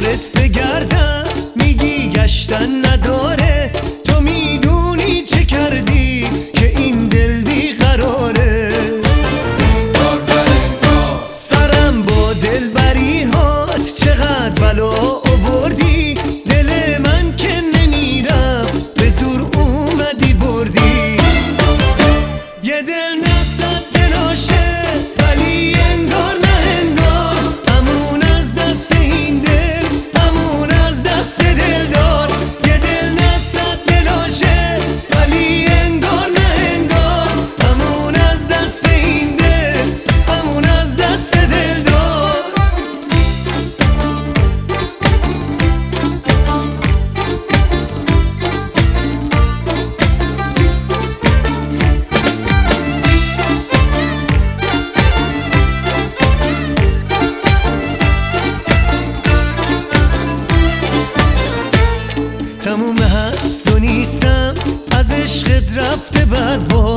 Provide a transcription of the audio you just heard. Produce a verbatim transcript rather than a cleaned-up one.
دورت بگردم میگی گشتن نداره، تو میدونی چه کردی که این دل بیقراره. سرم با دلبری هات چقدر بلا آوردی، دل من که نمیرفت به زور اومدی بردی. یه دل نصد دلاشه ولی انگار نه انگار، همون از دست این دل همون از دست دلدار. یه دل نصد دلاشه ولی انگار نه انگار، همون از دست این دل همون از دست دلدار. تموم هست و نیستم از عشقت رفته بر باد.